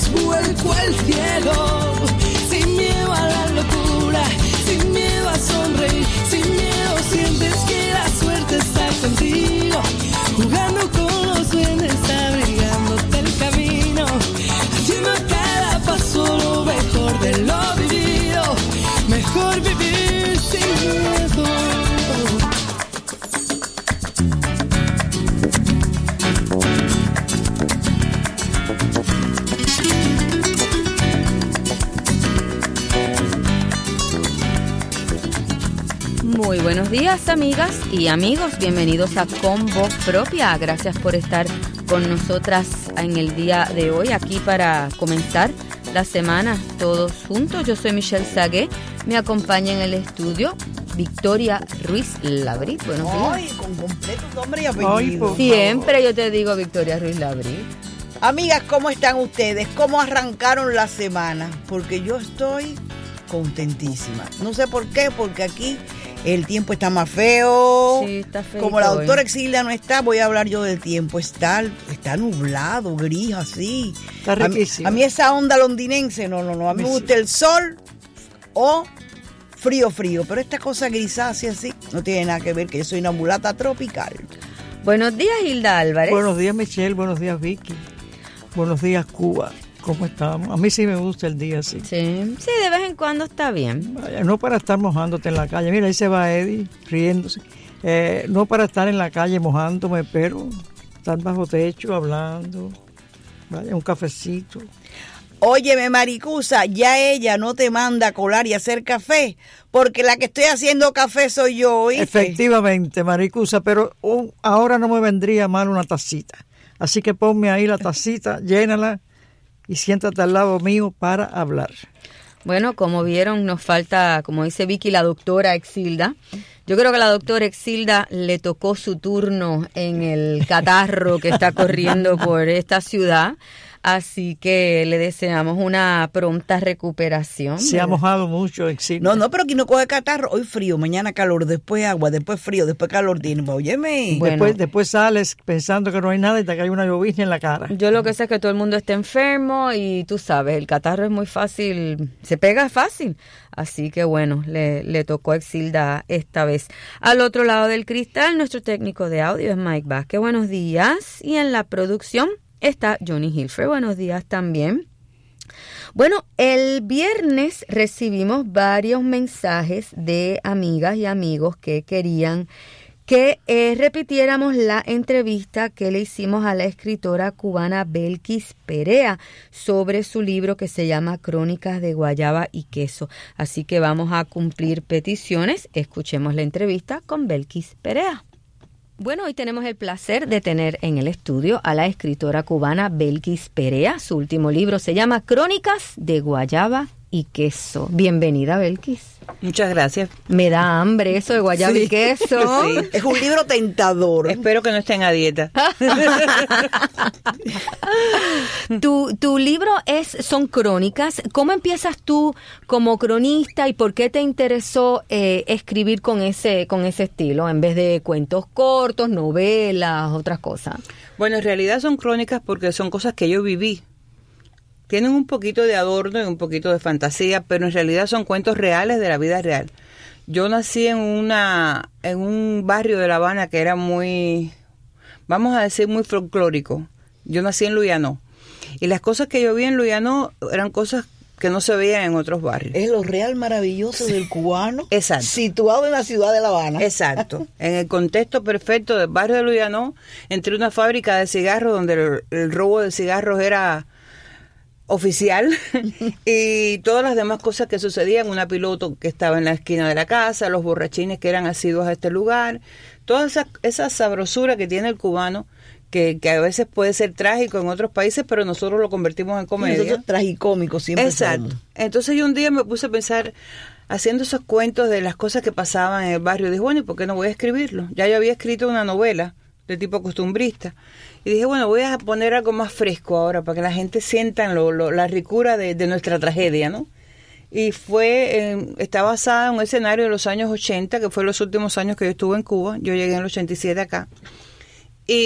das vuelco al cielo, sin miedo a la locura, sin miedo a sonreír, sin miedo sientes que la suerte está contigo, jugando con los duendes, abrigándote el camino, haciendo cada paso lo mejor de lo vivido, mejor vivir sin miedo. Muy buenos días, amigas y amigos, bienvenidos a Con Voz Propia. Gracias por estar con nosotras en el día de hoy, aquí para comenzar la semana todos juntos. Yo soy Michelle Sagué, me acompaña en el estudio Victoria Ruiz Labrit. Buenos días. Ay, con completo nombre y apellido. Siempre yo te digo Victoria Ruiz Labrit. Amigas, ¿cómo están ustedes? ¿Cómo arrancaron la semana? Porque yo estoy contentísima. No sé por qué, porque aquí el tiempo está más feo. Sí, está feo. Como la doctora Exilda no está, voy a hablar yo del tiempo. Está nublado, gris, así. Está riquísimo. A mí esa onda londinense, no. A mí me gusta el sol o frío. Pero esta cosa grisácea así no tiene nada que ver, que yo soy una mulata tropical. Buenos días, Hilda Álvarez. Buenos días, Michelle. Buenos días, Vicky. Buenos días, Cuba. ¿Cómo estamos? A mí sí me gusta el día así. Sí, de vez en cuando está bien. Vaya, no para estar mojándote en la calle. Mira, ahí se va Eddie riéndose. No para estar en la calle mojándome, pero estar bajo techo hablando. Vaya, un cafecito. Óyeme, Maricusa, ya ella no te manda a colar y hacer café, porque la que estoy haciendo café soy yo, ¿oíste? Efectivamente, Maricusa, pero ahora no me vendría mal una tacita. Así que ponme ahí la tacita, llénala y siéntate al lado mío para hablar. Bueno, como vieron, nos falta, como dice Vicky, la doctora Exilda. Yo creo que a la doctora Exilda le tocó su turno en el catarro que está corriendo por esta ciudad. Así que le deseamos una pronta recuperación. Se ha mojado mucho, Exilda. No, pero aquí no coge catarro. Hoy frío, mañana calor, después agua, después frío, después calor. Óyeme. Bueno, después sales pensando que no hay nada y te cae una llovizna en la cara. Yo lo que sé es que todo el mundo está enfermo y tú sabes, el catarro es muy fácil, se pega fácil. Así que bueno, le tocó a Exilda esta vez. Al otro lado del cristal, nuestro técnico de audio es Mike Vázquez. Buenos días. Y en la producción está Johnny Hilfer. Buenos días también. Bueno, el viernes recibimos varios mensajes de amigas y amigos que querían que repitiéramos la entrevista que le hicimos a la escritora cubana Belkis Perea sobre su libro que se llama Crónicas de Guayaba y Queso. Así que vamos a cumplir peticiones. Escuchemos la entrevista con Belkis Perea. Bueno, hoy tenemos el placer de tener en el estudio a la escritora cubana Belkis Perea. Su último libro se llama Crónicas de Guayaba y Queso. Bienvenida, Belkis. Muchas gracias. Me da hambre eso de guayaba y queso. Sí. Es un libro tentador. Espero que no estén a dieta. Tu libro son crónicas. ¿Cómo empiezas tú como cronista y por qué te interesó escribir con ese estilo en vez de cuentos cortos, novelas, otras cosas? Bueno, en realidad son crónicas porque son cosas que yo viví. Tienen un poquito de adorno y un poquito de fantasía, pero en realidad son cuentos reales de la vida real. Yo nací en un barrio de La Habana que era muy, vamos a decir, muy folclórico. Yo nací en Luyanó. Y las cosas que yo vi en Luyanó eran cosas que no se veían en otros barrios. Es lo real maravilloso del cubano. Exacto. Situado en la ciudad de La Habana. Exacto. En el contexto perfecto del barrio de Luyanó, entre una fábrica de cigarros donde el robo de cigarros era oficial y todas las demás cosas que sucedían, una piloto que estaba en la esquina de la casa, los borrachines que eran asiduos a este lugar, toda esa sabrosura que tiene el cubano, que a veces puede ser trágico en otros países, pero nosotros lo convertimos en comedia. Nosotros tragicómicos siempre. Exacto. Somos. Entonces yo un día me puse a pensar, haciendo esos cuentos de las cosas que pasaban en el barrio, dije, bueno, ¿y por qué no voy a escribirlo? Ya yo había escrito una novela de tipo costumbrista. Y dije, bueno, voy a poner algo más fresco ahora para que la gente sienta la ricura de nuestra tragedia, ¿no? Y está basada en un escenario de los años 80, que fue los últimos años que yo estuve en Cuba. Yo llegué en el 87 acá. Y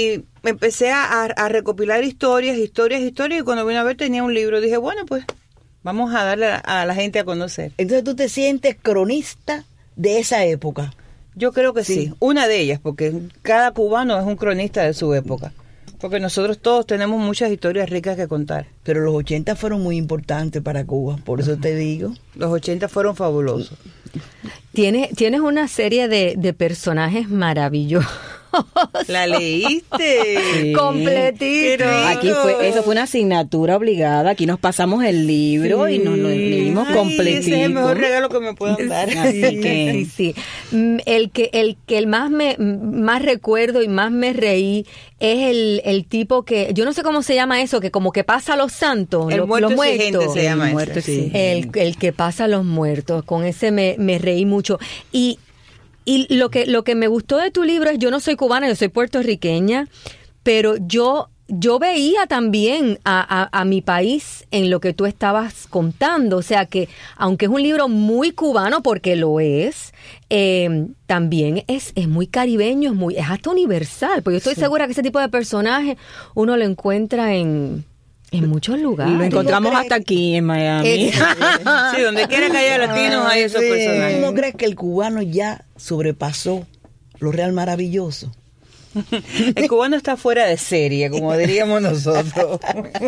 empecé a recopilar historias, y cuando vine a ver tenía un libro. Dije, bueno, pues vamos a darle a la gente a conocer. Entonces tú te sientes cronista de esa época. Yo creo que sí, una de ellas, porque cada cubano es un cronista de su época. Porque nosotros todos tenemos muchas historias ricas que contar. Pero los 80 fueron muy importantes para Cuba, por eso te digo. Los 80 fueron fabulosos. Tienes una serie de personajes maravillosos. ¿La leíste? Sí. Completito. Eso fue una asignatura obligada. Aquí nos pasamos el libro y nos lo leímos completito. Ese es el mejor regalo que me puedan dar. Así que sí. El más recuerdo y más me reí es el tipo que, yo no sé cómo se llama eso, que como que pasa a los santos, el los muerto muertos. Exigente se llama muerto eso. exigente. El que pasa a los muertos, con ese me reí mucho. Y lo que me gustó de tu libro es, yo no soy cubana, yo soy puertorriqueña, pero yo veía también a mi país en lo que tú estabas contando. O sea que, aunque es un libro muy cubano, porque lo es, también es muy caribeño, es hasta universal. Porque yo estoy segura que ese tipo de personaje uno lo encuentra en muchos lugares. Lo encontramos hasta aquí en Miami. Sí, donde quiera que haya latinos hay esos personajes. ¿Tú no crees que el cubano ya sobrepasó lo real maravilloso? El cubano está fuera de serie, como diríamos nosotros.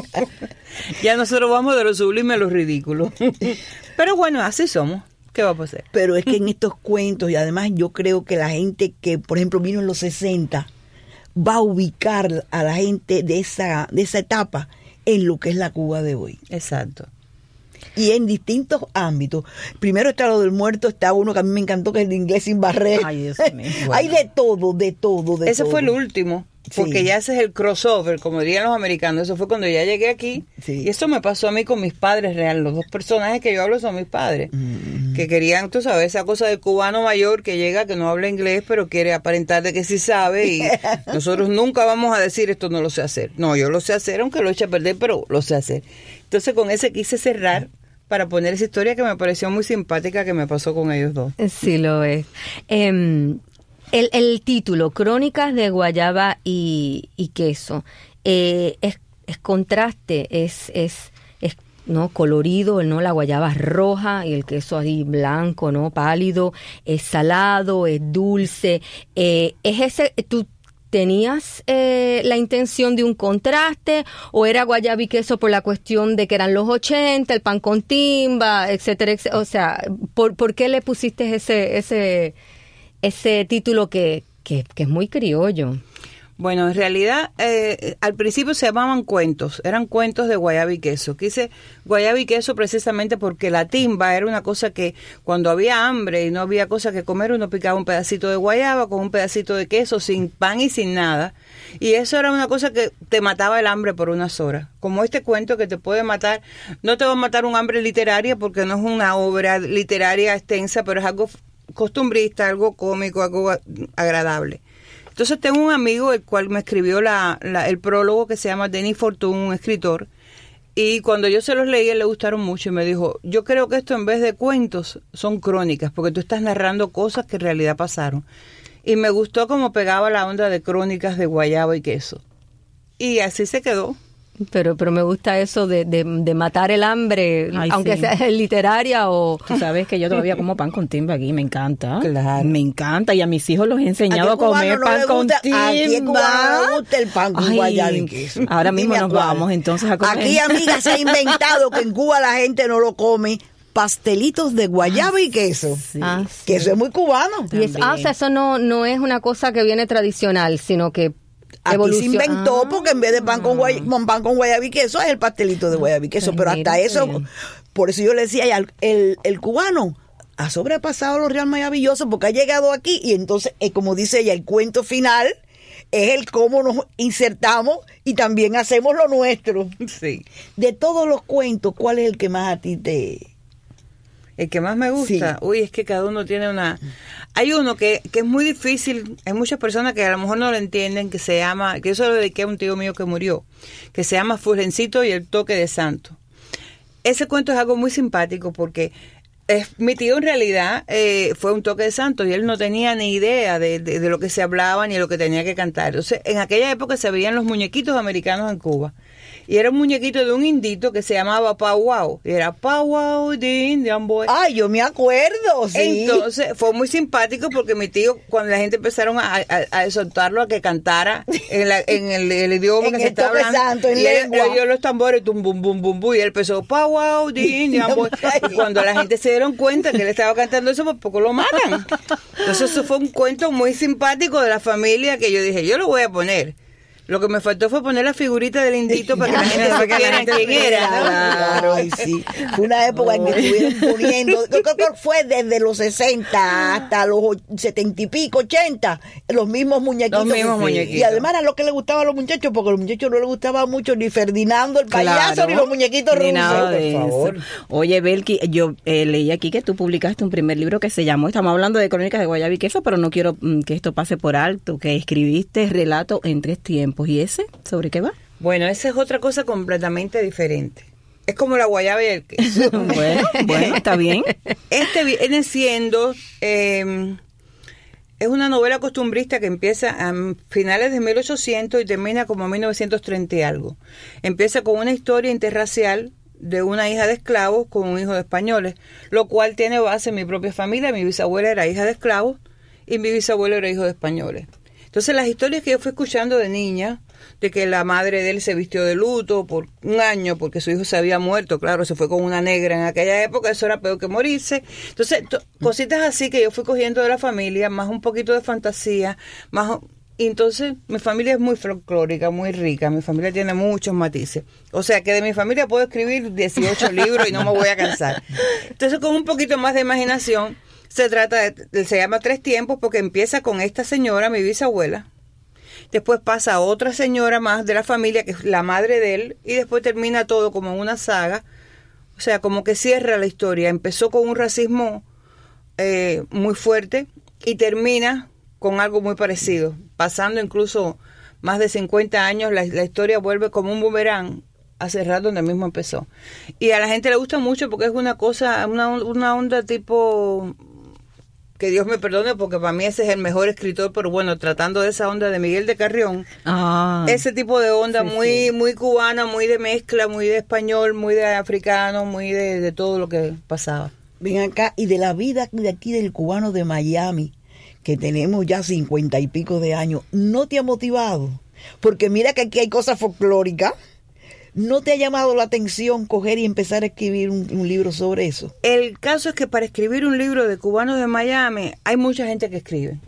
Ya nosotros vamos de lo sublime a lo ridículo. Pero bueno, así somos. ¿Qué va a pasar? Pero es que en estos cuentos, y además yo creo que la gente que, por ejemplo, vino en los 60, va a ubicar a la gente de esa etapa en lo que es la Cuba de hoy. Exacto. Y en distintos ámbitos. Primero está lo del muerto, está uno que a mí me encantó, que es el de Inglés sin barreras. Ay, Dios mío. Bueno. Hay de todo. Ese fue el último, porque ya ese es el crossover, como dirían los americanos. Eso fue cuando ya llegué aquí. Sí. Y eso me pasó a mí con mis padres real. Los dos personajes que yo hablo son mis padres. Que querían, tú sabes, esa cosa del cubano mayor que llega, que no habla inglés, pero quiere aparentar de que sí sabe. Y nosotros nunca vamos a decir, esto no lo sé hacer. No, yo lo sé hacer, aunque lo eche a perder, pero lo sé hacer. Entonces con ese quise cerrar para poner esa historia que me pareció muy simpática que me pasó con ellos dos. Sí, lo es. El título, Crónicas de Guayaba y Queso, es contraste, es no colorido, no, la guayaba es roja y el queso ahí blanco, no, pálido, es salado, es dulce, es ese, tú ¿tenías la intención de un contraste o era guayaba y queso por la cuestión de que eran los 80, el pan con timba, etcétera, etcétera? O sea, ¿por qué le pusiste ese título que es muy criollo? Bueno, en realidad, al principio se llamaban cuentos, eran cuentos de guayaba y queso. Quise guayaba y queso precisamente porque la timba era una cosa que cuando había hambre y no había cosa que comer, uno picaba un pedacito de guayaba con un pedacito de queso, sin pan y sin nada. Y eso era una cosa que te mataba el hambre por unas horas. Como este cuento que te puede matar, no te va a matar un hambre literaria porque no es una obra literaria extensa, pero es algo costumbrista, algo cómico, algo agradable. Entonces tengo un amigo el cual me escribió el prólogo que se llama Denis Fortune, un escritor, y cuando yo se los leí, le gustaron mucho y me dijo, yo creo que esto en vez de cuentos son crónicas, porque tú estás narrando cosas que en realidad pasaron. Y me gustó cómo pegaba la onda de crónicas de guayaba y queso. Y así se quedó. Pero me gusta eso de matar el hambre, ay, aunque sí. sea literaria o... Tú sabes que yo todavía como pan con timba aquí, me encanta. Claro. Me encanta y a mis hijos los he enseñado a comer pan con timba. Aquí en Cuba no le gusta el pan con guayaba y queso. Ahora mismo Dime nos cuál. vamos entonces a comer. Aquí, amiga, se ha inventado que en Cuba la gente no lo come. Pastelitos de guayaba y queso. Sí. Que eso es muy cubano. Y o sea, eso no es una cosa que viene tradicional, sino que Aquí se inventó porque en vez de pan con guayaba y queso es el pastelito de guayaba y queso. Ay, Pero mira, hasta qué eso, bien. por eso yo le decía, el cubano ha sobrepasado lo real maravilloso porque ha llegado aquí y entonces, como dice ella, el cuento final es el cómo nos insertamos y también hacemos lo nuestro. Sí. De todos los cuentos, ¿cuál es el que más a ti te...? El que más me gusta, Sí. uy, es que cada uno tiene una... Hay uno que es muy difícil, hay muchas personas que a lo mejor no lo entienden, que se llama, que yo se lo dediqué a un tío mío que murió, que se llama Fulgencito y el toque de santo. Ese cuento es algo muy simpático porque Mi tío en realidad fue un toque de santo y él no tenía ni idea de lo que se hablaba ni de lo que tenía que cantar. Entonces, en aquella época se veían los muñequitos americanos en Cuba. Y era un muñequito de un indito que se llamaba Pow Wow. Y era Pow Wow, the Indian Boy. Ay, yo me acuerdo, sí. Entonces, fue muy simpático porque mi tío, cuando la gente empezaron a exhortarlo a que cantara en el idioma que se estaba hablando. Santo, en y él lengua. oyó los tambores, tum, bum, bum, bum, bum, y él empezó, Pow Wow, the Indian Boy. Y cuando la gente se dieron cuenta que él estaba cantando eso, pues poco lo matan. Entonces, eso fue un cuento muy simpático de la familia que yo dije, yo lo voy a poner. Lo que me faltó fue poner la figurita del indito para que la gente supiera quién era, ¿no? Claro, y sí. Fue una época en que estuvieron poniendo, creo que fue desde los 60 hasta los 70 y pico, 80, los mismos muñequitos. Los mismos muñequitos. Y además era lo que le gustaba a los muchachos, porque a los muchachos no les gustaba mucho ni Ferdinando el payaso, ni los muñequitos ni rusos. nada de Por favor. eso. Oye, Belki, yo leí aquí que tú publicaste un primer libro que se llamó, estamos hablando de Crónicas de Guayaba y Queso, pero no quiero que esto pase por alto, que escribiste Relato en 3 tiempos. ¿Y ese? ¿Sobre qué va? Bueno, esa es otra cosa completamente diferente. Es como la guayaba y el queso. bueno, está bien. Este viene siendo... es una novela costumbrista que empieza a finales de 1800 y termina como 1930 y algo. Empieza con una historia interracial de una hija de esclavos con un hijo de españoles, lo cual tiene base en mi propia familia. Mi bisabuela era hija de esclavos y mi bisabuelo era hijo de españoles. Entonces las historias que yo fui escuchando de niña, de que la madre de él se vistió de luto por un año porque su hijo se había muerto, claro, se fue con una negra en aquella época, eso era peor que morirse. Entonces, cositas así que yo fui cogiendo de la familia, más un poquito de fantasía, y entonces mi familia es muy folclórica, muy rica, mi familia tiene muchos matices. O sea que de mi familia puedo escribir 18 libros y no me voy a cansar. Entonces, con un poquito más de imaginación, se llama 3 tiempos porque empieza con esta señora, mi bisabuela. Después pasa a otra señora más de la familia, que es la madre de él, y después termina todo como una saga. O sea, como que cierra la historia. Empezó con un racismo muy fuerte y termina con algo muy parecido. Pasando incluso más de 50 años, la historia vuelve como un boomerang a cerrar donde mismo empezó. Y a la gente le gusta mucho porque es una cosa, una onda tipo... que Dios me perdone porque para mí ese es el mejor escritor, pero bueno, tratando de esa onda de Miguel de Carrión, ese tipo de onda muy cubana, muy de mezcla, muy de español, muy de africano, muy de todo lo que pasaba. Ven acá, y de la vida de aquí del cubano de Miami, que tenemos ya 50 y pico de años, ¿no te ha motivado? Porque mira que aquí hay cosas folclóricas. ¿No te ha llamado la atención coger y empezar a escribir un libro sobre eso? El caso es que para escribir un libro de cubanos de Miami hay mucha gente que escribe.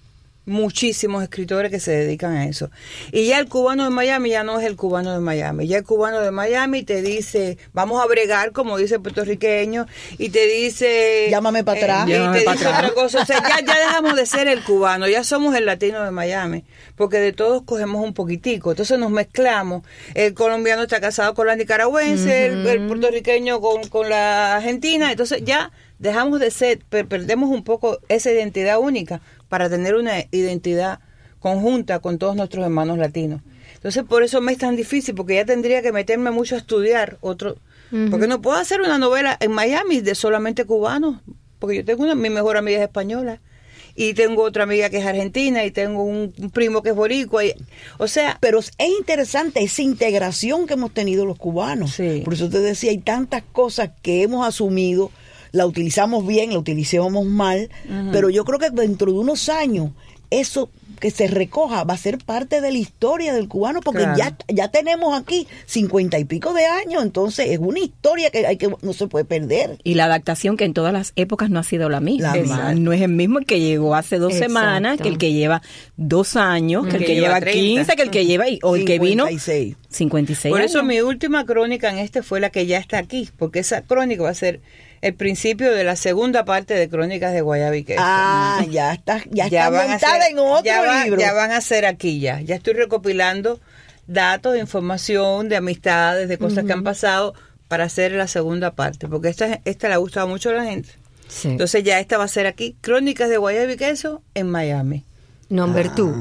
Muchísimos escritores que se dedican a eso. Y ya el cubano de Miami ya no es el cubano de Miami. Ya el cubano de Miami te dice, vamos a bregar, como dice el puertorriqueño, y te dice... Llámame para atrás. Y te dice otra cosa. O sea, ya dejamos de ser el cubano, ya somos el latino de Miami. Porque de todos cogemos un poquitico. Entonces nos mezclamos. El colombiano está casado con la nicaragüense, el puertorriqueño con la argentina. Entonces ya dejamos de ser, perdemos un poco esa identidad única para tener una identidad conjunta con todos nuestros hermanos latinos. Entonces, por eso me es tan difícil, porque ya tendría que meterme mucho a estudiar otro, porque no puedo hacer una novela en Miami de solamente cubanos, porque yo tengo mi mejor amiga es española, y tengo otra amiga que es argentina, y tengo un primo que es boricua, o sea... Pero es interesante esa integración que hemos tenido los cubanos. Sí. Por eso te decía, hay tantas cosas que hemos asumido, la utilizamos bien, la utilizamos mal, pero yo creo que dentro de unos años eso que se recoja va a ser parte de la historia del cubano, porque claro, ya tenemos aquí 50 y pico de años, entonces es una historia que no se puede perder. Y la adaptación que en todas las épocas no ha sido la misma. Exacto. No es el mismo el que llegó hace 2 Exacto. semanas, que el que lleva 2 años, que el que lleva 30. 15, que el que lleva, o el que vino 56 Por eso años. mi última crónica en fue la que ya está aquí, porque esa crónica va a ser el principio de la segunda parte de Crónicas de Guayaba y Queso. Ah, ya está van a montada ser- en otro libro. Ya van a ser aquí ya. Ya estoy recopilando datos, información, de amistades, de cosas que han pasado para hacer la segunda parte, porque esta le ha gustado mucho a la gente. Sí. Entonces ya esta va a ser aquí, Crónicas de Guayaba y Queso en Miami. Number 2.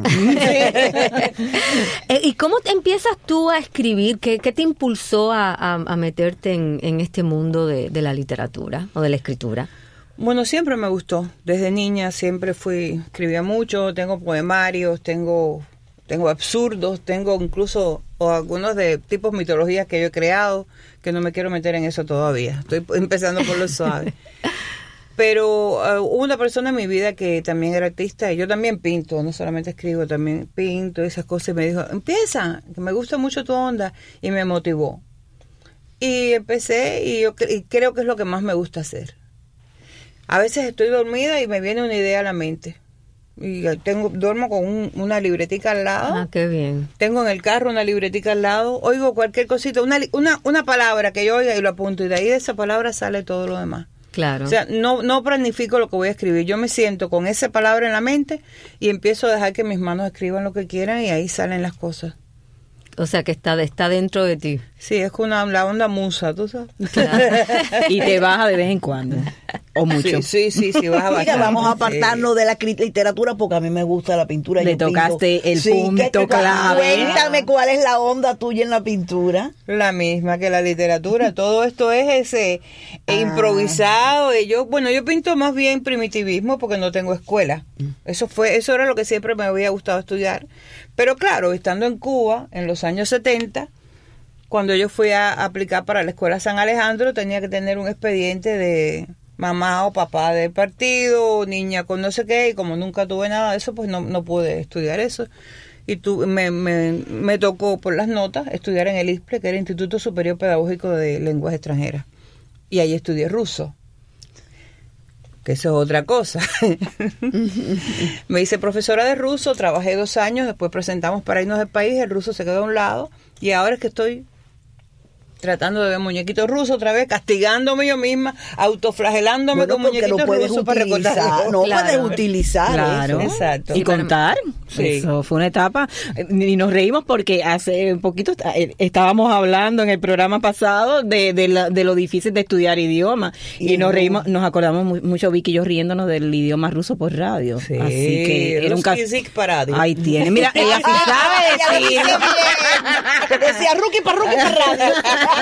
¿Y cómo empiezas tú a escribir? ¿Qué te impulsó a meterte en este mundo de la literatura o de la escritura? Bueno, siempre me gustó. Desde niña siempre escribía mucho, tengo poemarios, tengo absurdos, tengo incluso algunos de tipos mitologías que yo he creado, que no me quiero meter en eso todavía. Estoy empezando por lo suave. Pero hubo una persona en mi vida que también era artista y yo también pinto, no solamente escribo, también pinto y esas cosas. Y me dijo, empieza, que me gusta mucho tu onda, y me motivó. Y empecé y creo que es lo que más me gusta hacer. A veces estoy dormida y me viene una idea a la mente. Y duermo con una libretica al lado. Ah, qué bien. Tengo en el carro una libretica al lado, oigo cualquier cosita, una palabra que yo oiga y lo apunto, y de ahí de esa palabra sale todo lo demás. Claro. O sea, no planifico lo que voy a escribir. Yo me siento con esa palabra en la mente y empiezo a dejar que mis manos escriban lo que quieran y ahí salen las cosas. O sea, que está dentro de ti. Sí, es con la onda musa, ¿tú sabes? Claro. Y te baja de vez en cuando. O mucho. Sí, baja bastante. Mira, vamos a apartarnos de la literatura porque a mí me gusta la pintura. Le yo tocaste pinto. el punto clave. Cuéntame cuál es la onda tuya en la pintura. La misma que la literatura. Todo esto es improvisado. Y yo pinto más bien primitivismo porque no tengo escuela. Eso era lo que siempre me había gustado estudiar. Pero claro, estando en Cuba en los años 70, cuando yo fui a aplicar para la Escuela San Alejandro, tenía que tener un expediente de mamá o papá del partido, niña con no sé qué, y como nunca tuve nada de eso, pues no pude estudiar eso. Y me tocó por las notas estudiar en el ISPLE, que era el Instituto Superior Pedagógico de Lenguas Extranjeras. Y ahí estudié ruso, que eso es otra cosa. Me hice profesora de ruso, trabajé 2 años, después presentamos para irnos del país, el ruso se quedó a un lado, y ahora es que estoy tratando de ver muñequitos rusos otra vez, castigándome yo misma, autoflagelándome con muñequitos rusos para recordarlo. No puedes utilizar claro. eso. Exacto. Y contar. Sí. Eso fue una etapa. Y nos reímos porque hace un poquito estábamos hablando en el programa pasado de lo difícil de estudiar idioma. Y nos reímos, nos acordamos mucho, Vicky y yo, riéndonos del idioma ruso por radio. Sí. Así que era un caso. Ahí tiene. Mira, ella sí sabe decirlo. Decía Ruki para radio.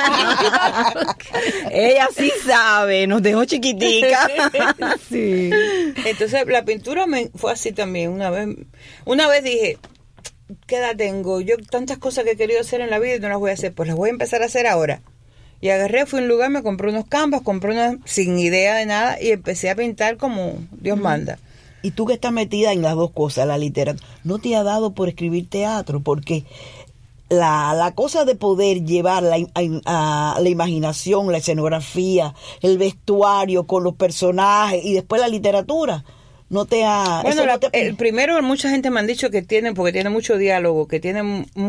Ella sí sabe, nos dejó chiquitica. Sí. Entonces la pintura fue así también. Una vez dije, ¿qué edad tengo? Yo tantas cosas que he querido hacer en la vida y no las voy a hacer, pues las voy a empezar a hacer ahora. Y agarré, fui a un lugar, me compré unos canvas, sin idea de nada, y empecé a pintar como Dios manda. Y tú que estás metida en las dos cosas, la literatura, ¿no te ha dado por escribir teatro? Porque la cosa de poder llevar a la imaginación, la escenografía, el vestuario con los personajes y después la literatura, no te ha... Bueno, el primero, mucha gente me han dicho que porque tiene mucho diálogo, que es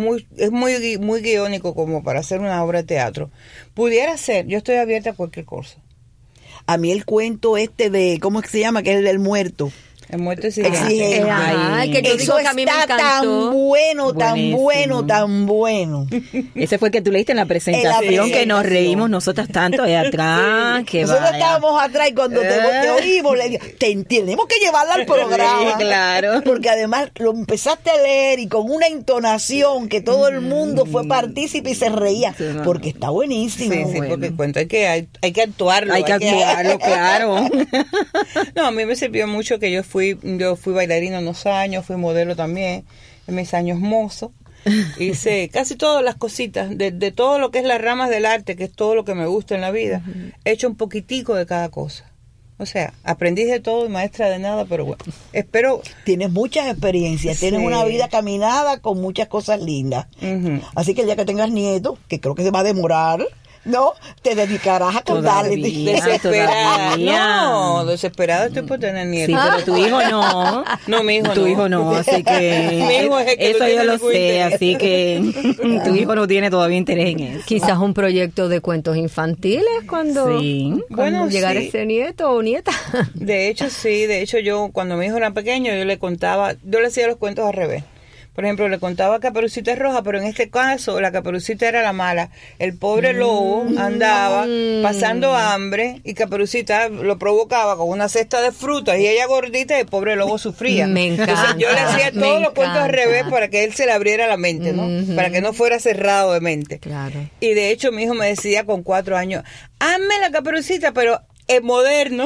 muy guiónico como para hacer una obra de teatro. Pudiera ser, yo estoy abierta a cualquier cosa. A mí el cuento de, ¿cómo es que se llama? Que es el del muerto. El muerto es exigente. Que yo digo que a mí me encantó. Tan bueno, buenísimo. tan bueno. Ese fue el que tú leíste en la presentación, que nos reímos nosotras tanto de atrás. Que nosotros estábamos atrás y cuando te oímos, le digo, tenemos que llevarla al programa. Sí, claro. Porque además lo empezaste a leer y con una entonación que todo el mundo fue partícipe y se reía. Porque está buenísimo. Sí, bueno. porque el cuento hay que actuarlo. Hay que actuarlo, claro. No, a mí me sirvió mucho que yo fui bailarina unos años, fui modelo también, en mis años mozo. Hice casi todas las cositas, de todo lo que es las ramas del arte, que es todo lo que me gusta en la vida. He hecho un poquitico de cada cosa. O sea, aprendí de todo y maestra de nada, pero bueno, espero... Tienes muchas experiencias, tienes una vida caminada con muchas cosas lindas. Así que el día que tengas nietos, que creo que se va a demorar... No, te dedicarás a contarle. Desesperada. No, desesperada estoy por tener nietos. Sí, pero tu hijo no. No, mi hijo no. Tu hijo no, así que... Mi hijo es el que eso yo lo sé, interés. así que tu hijo no tiene todavía interés en eso. Quizás un proyecto de cuentos infantiles cuando llegara ese nieto o nieta. De hecho, sí. De hecho, yo cuando mi hijo era pequeño, yo le hacía los cuentos al revés. Por ejemplo, le contaba Caperucita Roja, pero en este caso la Caperucita era la mala. El pobre lobo andaba pasando hambre y Caperucita lo provocaba con una cesta de frutas y ella gordita y el pobre lobo sufría. Me encanta. Entonces yo le hacía todos los cuentos al revés para que él se le abriera la mente, ¿no? Para que no fuera cerrado de mente. Claro. Y de hecho mi hijo me decía con 4 años, hazme la Caperucita, pero es moderno.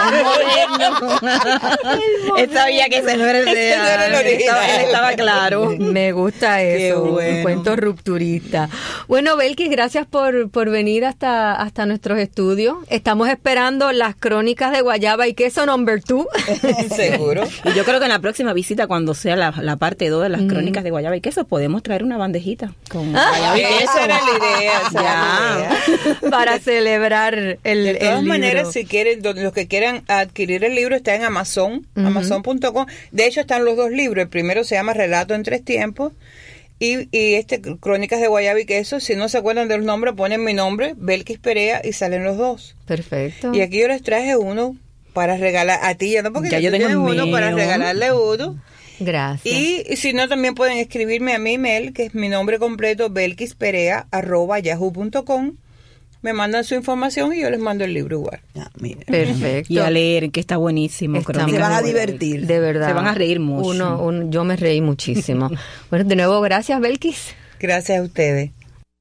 Él sabía que ese no era el real. Él estaba claro. Me gusta eso, bueno. un cuento rupturista. Bueno, Belkis, gracias por venir hasta nuestros estudios. Estamos esperando las crónicas de Guayaba y Queso number 2. Seguro. Y yo creo que en la próxima visita, cuando sea la parte 2 de las crónicas de Guayaba y Queso, podemos traer una bandejita con Guayaba y Queso. Esa era la idea. esa era la idea. Para celebrar el De todas libro. maneras, si quieren, los que quieran adquirir el libro está en Amazon, amazon.com. De hecho, están los 2 libros. El primero se llama Relato en 3 tiempos. Y Crónicas de Guayaba y Queso. Si no se acuerdan de los nombres, ponen mi nombre, Belkis Perea, y salen los 2. Perfecto. Y aquí yo les traje uno para regalar a ti, ya no, porque Ya ya yo tú tengo tienes el uno mío. para regalarle uno. Gracias. Y si no, también pueden escribirme a mi email, que es mi nombre completo, belkisperea@yahoo.com. Me mandan su información y yo les mando el libro igual. Ah, mira. Perfecto. Y a leer, que está buenísimo. Está Crónicas Se van de a Guayaba y divertir. De verdad. Se van a reír mucho. Yo me reí muchísimo. Bueno, de nuevo, gracias, Belkis. Gracias a ustedes.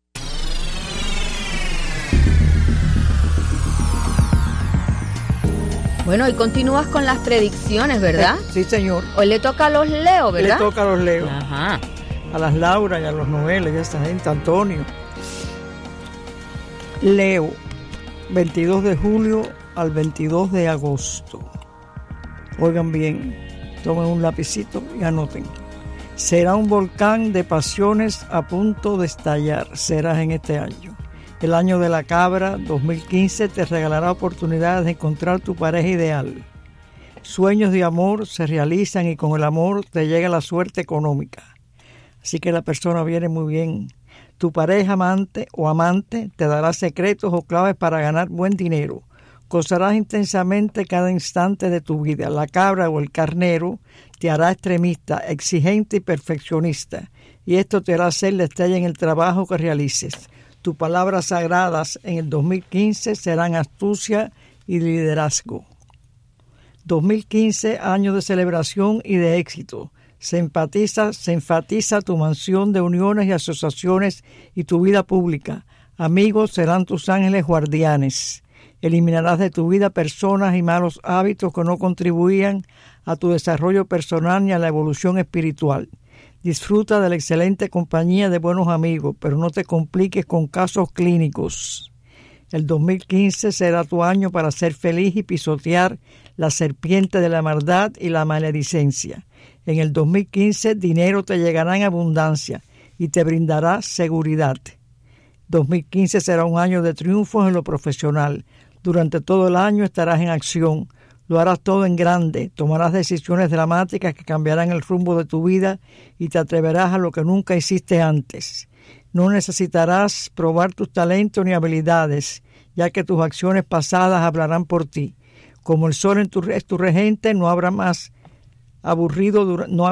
Bueno, y continúas con las predicciones, ¿verdad? Sí, señor. Hoy le toca a los Leo, Le ¿verdad? toca a los Leos, Ajá. a las Laura y a los Noeles y a esta gente, Antonio. Leo, 22 de julio al 22 de agosto. Oigan bien, tomen un lapicito y anoten. Será un volcán de pasiones a punto de estallar. Serás en este año. El año de la cabra, 2015, te regalará oportunidades de encontrar tu pareja ideal. Sueños de amor se realizan y con el amor te llega la suerte económica. Así que la persona viene muy bien. Tu pareja amante o amante te dará secretos o claves para ganar buen dinero. Gozarás intensamente cada instante de tu vida. La cabra o el carnero te hará extremista, exigente y perfeccionista. Y esto te hará ser la estrella en el trabajo que realices. Tus palabras sagradas en el 2015 serán astucia y liderazgo. 2015, año de celebración y de éxito. Se enfatiza tu mansión de uniones y asociaciones y tu vida pública. Amigos serán tus ángeles guardianes. Eliminarás de tu vida personas y malos hábitos que no contribuían a tu desarrollo personal ni a la evolución espiritual. Disfruta de la excelente compañía de buenos amigos, pero no te compliques con casos clínicos. El 2015 será tu año para ser feliz y pisotear la serpiente de la maldad y la maledicencia. En el 2015 dinero te llegará en abundancia y te brindará seguridad. 2015 será un año de triunfos en lo profesional. Durante todo el año estarás en acción. Lo harás todo en grande, tomarás decisiones dramáticas que cambiarán el rumbo de tu vida y te atreverás a lo que nunca hiciste antes. No necesitarás probar tus talentos ni habilidades, ya que tus acciones pasadas hablarán por ti. Como el sol es tu regente, no habrá mes aburrido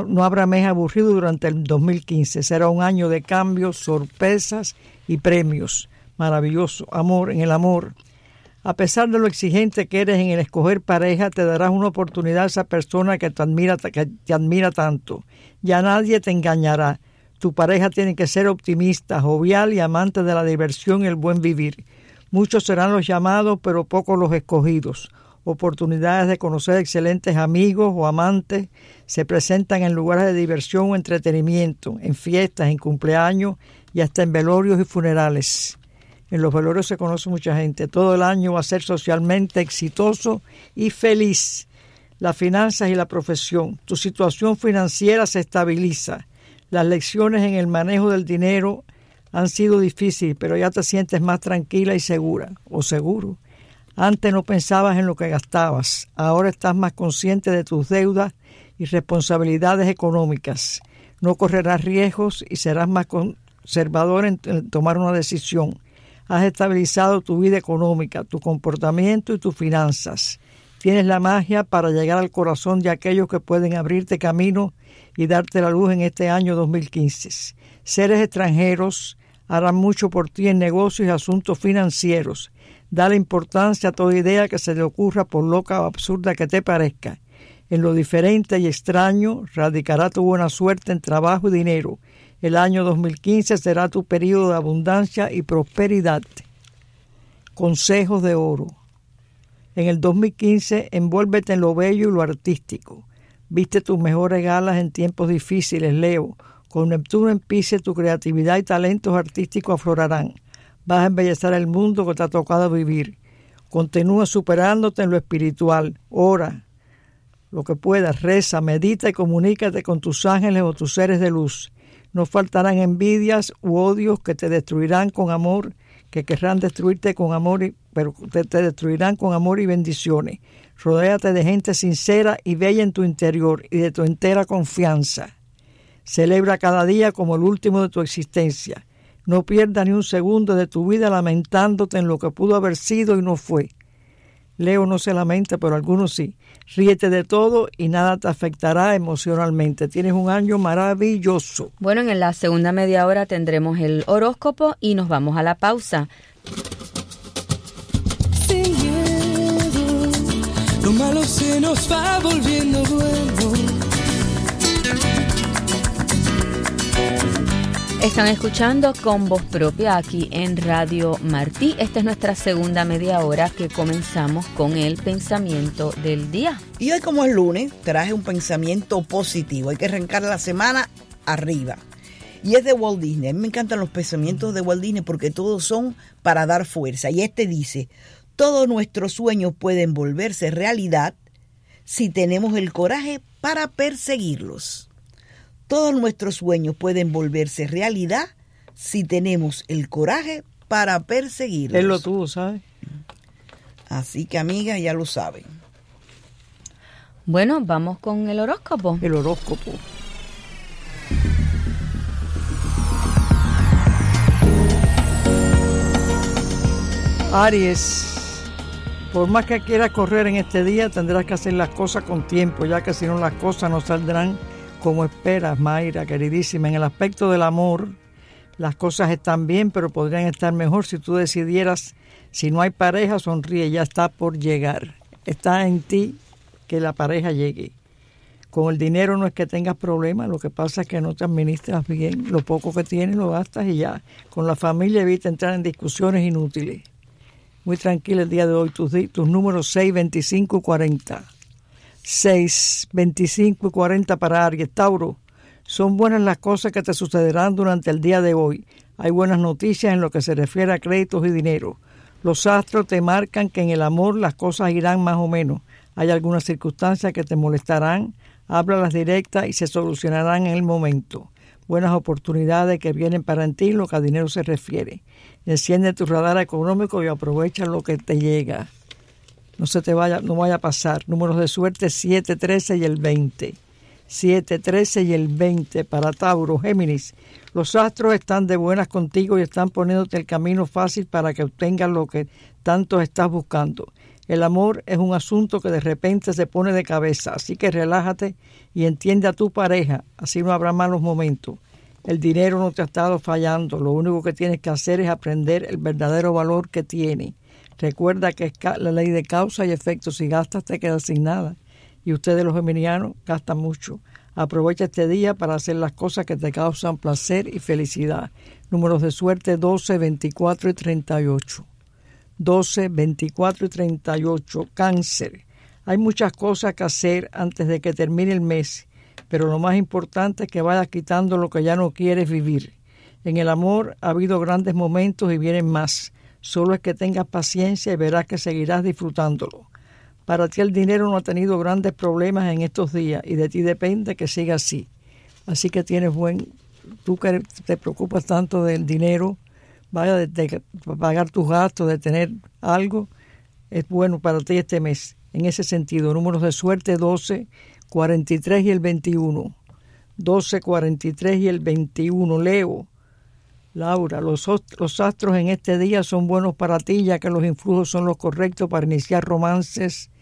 durante el 2015. Será un año de cambios, sorpresas y premios. Maravilloso. Amor, en el amor. A pesar de lo exigente que eres en el escoger pareja, te darás una oportunidad a esa persona que te admira tanto. Ya nadie te engañará. Tu pareja tiene que ser optimista, jovial y amante de la diversión y el buen vivir. Muchos serán los llamados, pero pocos los escogidos. Oportunidades de conocer excelentes amigos o amantes se presentan en lugares de diversión o entretenimiento, en fiestas, en cumpleaños y hasta en velorios y funerales. En los velorios se conoce mucha gente. Todo el año va a ser socialmente exitoso y feliz. Las finanzas y la profesión. Tu situación financiera se estabiliza. Las lecciones en el manejo del dinero han sido difíciles, pero ya te sientes más tranquila y segura o seguro. Antes no pensabas en lo que gastabas. Ahora estás más consciente de tus deudas y responsabilidades económicas. No correrás riesgos y serás más conservador en tomar una decisión. Has estabilizado tu vida económica, tu comportamiento y tus finanzas. Tienes la magia para llegar al corazón de aquellos que pueden abrirte camino y darte la luz en este año 2015. Seres extranjeros harán mucho por ti en negocios y asuntos financieros. Dale importancia a toda idea que se le ocurra, por loca o absurda que te parezca. En lo diferente y extraño radicará tu buena suerte en trabajo y dinero. El año 2015 será tu periodo de abundancia y prosperidad. Consejos de oro. En el 2015, envuélvete en lo bello y lo artístico. Viste tus mejores galas en tiempos difíciles, Leo. Con Neptuno en Piscis, tu creatividad y talentos artísticos aflorarán. Vas a embellecer el mundo que te ha tocado vivir. Continúa superándote en lo espiritual. Ora lo que puedas, reza, medita y comunícate con tus ángeles o tus seres de luz. No faltarán envidias u odios que te destruirán con amor, que querrán destruirte con amor, pero te destruirán con amor y bendiciones. Rodéate de gente sincera y bella en tu interior y de tu entera confianza. Celebra cada día como el último de tu existencia. No pierdas ni un segundo de tu vida lamentándote en lo que pudo haber sido y no fue. Leo no se lamenta, pero algunos sí. Ríete de todo y nada te afectará emocionalmente. Tienes un año maravilloso. Bueno, en la segunda media hora tendremos el horóscopo y nos vamos a la pausa. Sin miedo, lo malo se nos va volviendo bueno. Están escuchando Con Voz Propia aquí en Radio Martí. Esta es nuestra segunda media hora que comenzamos con el pensamiento del día. Y hoy, como es lunes, traje un pensamiento positivo. Hay que arrancar la semana arriba. Y es de Walt Disney. A mí me encantan los pensamientos de Walt Disney porque todos son para dar fuerza. Y este dice: todos nuestros sueños pueden volverse realidad si tenemos el coraje para perseguirlos. Todos nuestros sueños pueden volverse realidad si tenemos el coraje para perseguirlos. Él lo tuvo, ¿sabes? Así que, amigas, ya lo saben. Bueno, vamos con el horóscopo. El horóscopo. Aries, por más que quieras correr en este día, tendrás que hacer las cosas con tiempo, ya que si no, las cosas no saldrán como esperas, Mayra, queridísima. En el aspecto del amor, las cosas están bien, pero podrían estar mejor si tú decidieras, si no hay pareja, sonríe, ya está por llegar. Está en ti que la pareja llegue. Con el dinero no es que tengas problemas, lo que pasa es que no te administras bien. Lo poco que tienes lo gastas y ya. Con la familia evita entrar en discusiones inútiles. Muy tranquila el día de hoy, tus números 6, 25 y 40. 6, 25 y 40 para Aries. Tauro, son buenas las cosas que te sucederán durante el día de hoy. Hay buenas noticias en lo que se refiere a créditos y dinero. Los astros te marcan que en el amor las cosas irán más o menos. Hay algunas circunstancias que te molestarán, háblalas directas y se solucionarán en el momento. Buenas oportunidades que vienen para ti en lo que a dinero se refiere. Enciende tu radar económico y aprovecha lo que te llega. No vaya a pasar. Números de suerte 7, 13 y el 20. 7, 13 y el 20 para Tauro. Géminis, los astros están de buenas contigo y están poniéndote el camino fácil para que obtengas lo que tanto estás buscando. El amor es un asunto que de repente se pone de cabeza, así que relájate y entiende a tu pareja, así no habrá malos momentos. El dinero no te ha estado fallando, lo único que tienes que hacer es aprender el verdadero valor que tiene. Recuerda que es la ley de causa y efecto. Si gastas, te quedas sin nada. Y ustedes, los geminianos, gastan mucho. Aprovecha este día para hacer las cosas que te causan placer y felicidad. Números de suerte 12, 24 y 38. 12, 24 y 38. Cáncer. Hay muchas cosas que hacer antes de que termine el mes, pero lo más importante es que vayas quitando lo que ya no quieres vivir. En el amor ha habido grandes momentos y vienen más. Solo es que tengas paciencia y verás que seguirás disfrutándolo. Para ti el dinero no ha tenido grandes problemas en estos días y de ti depende que siga así. Así que tienes tú que te preocupas tanto del dinero, vaya de pagar tus gastos, de tener algo, es bueno para ti este mes. En ese sentido, números de suerte 12, 43 y el 21. 12, 43 y el 21. Leo. Laura, los astros en este día son buenos para ti, ya que los influjos son los correctos para iniciar romances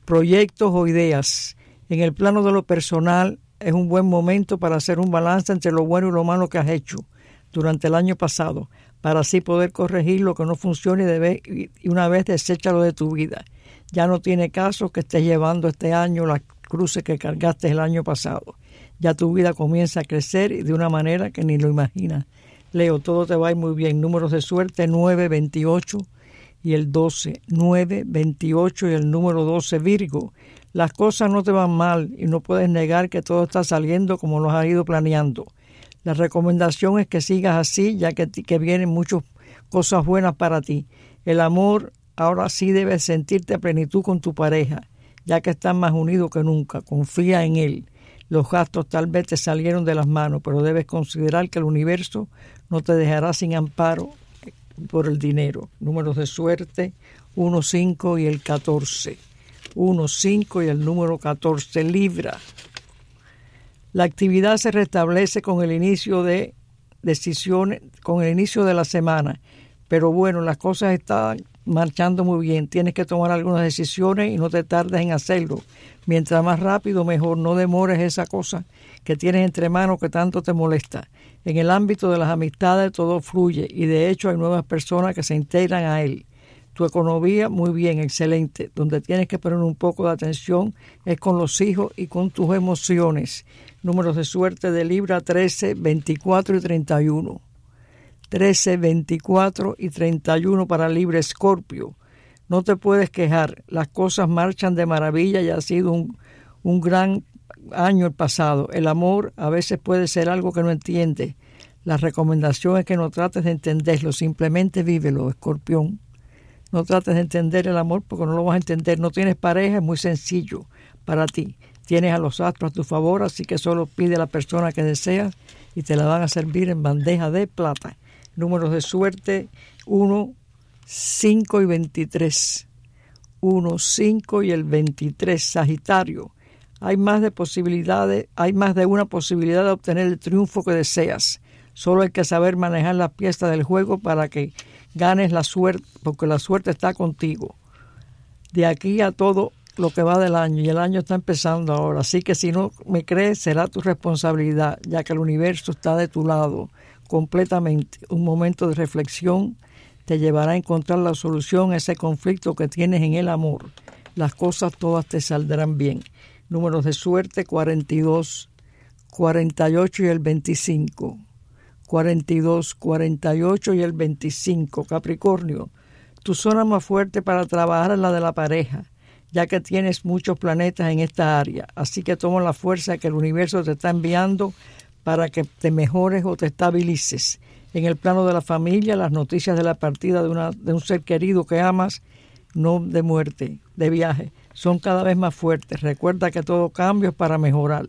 proyectos o ideas. En el plano de lo personal, es un buen momento para hacer un balance entre lo bueno y lo malo que has hecho durante el año pasado, para así poder corregir lo que no funcione y una vez deséchalo de tu vida. Ya no tiene caso que estés llevando este año las cruces que cargaste el año pasado. Ya tu vida comienza a crecer y de una manera que ni lo imaginas. Leo, todo te va a ir muy bien. Números de suerte 9, 28 y el 12. 9, 28 y el número 12. Virgo, las cosas no te van mal y no puedes negar que todo está saliendo como lo has ido planeando. La recomendación es que sigas así, ya que vienen muchas cosas buenas para ti. El amor, ahora sí debes sentirte a plenitud con tu pareja, ya que están más unidos que nunca. Confía en él. Los gastos tal vez te salieron de las manos, pero debes considerar que el universo no te dejará sin amparo por el dinero. Números de suerte 1, 5 y el 14. 1, 5 y el número 14. Libra. La actividad se restablece con el inicio de decisiones, con el inicio de la semana. Pero bueno, las cosas están marchando muy bien. Tienes que tomar algunas decisiones y no te tardes en hacerlo. Mientras más rápido, mejor. No demores esa cosa que tienes entre manos que tanto te molesta. En el ámbito de las amistades todo fluye y de hecho hay nuevas personas que se integran a él. Tu economía, muy bien, excelente. Donde tienes que poner un poco de atención es con los hijos y con tus emociones. Números de suerte de Libra 13, 24 y 31. 13, 24 y 31 para Libra. Escorpio. No te puedes quejar. Las cosas marchan de maravilla y ha sido un gran año el pasado. El amor a veces puede ser algo que no entiendes. La recomendación es que no trates de entenderlo, simplemente vívelo, Escorpión. No trates de entender el amor porque no lo vas a entender. No tienes pareja, es muy sencillo para ti. Tienes a los astros a tu favor, así que solo pide a la persona que deseas y te la van a servir en bandeja de plata. Números de suerte 1, 5 y 23. 1, 5 y el 23. Sagitario. Hay más de una posibilidad de obtener el triunfo que deseas. Solo hay que saber manejar las piezas del juego para que ganes la suerte, porque la suerte está contigo. De aquí a todo lo que va del año, y el año está empezando ahora. Así que si no me crees, será tu responsabilidad, ya que el universo está de tu lado completamente. Un momento de reflexión te llevará a encontrar la solución a ese conflicto que tienes en el amor. Las cosas todas te saldrán bien. Números de suerte 42, 48 y el 25. 42, 48 y el 25. Capricornio, tu zona más fuerte para trabajar es la de la pareja, ya que tienes muchos planetas en esta área. Así que toma la fuerza que el universo te está enviando para que te mejores o te estabilices. En el plano de la familia, las noticias de la partida de un ser querido que amas, no de muerte, de viaje, son cada vez más fuertes. Recuerda que todo cambio es para mejorar.